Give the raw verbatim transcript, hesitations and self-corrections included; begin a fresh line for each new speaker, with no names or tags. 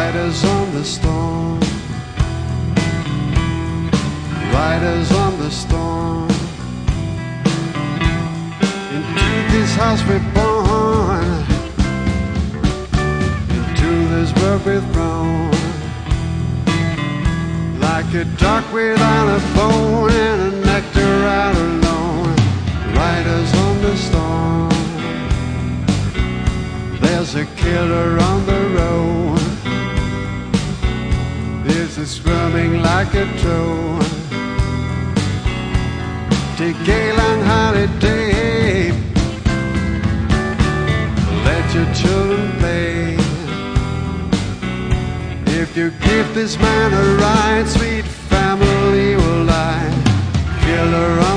Riders on the storm, riders on the storm. Into this house we're born, into this world we're thrown. Like a dog without a bone and a nectar out alone. Riders on the storm, there's a killer on the road. This is squirming like a toad. Take a long holiday, let your children play. If you give this man a ride, sweet family will lie. Killer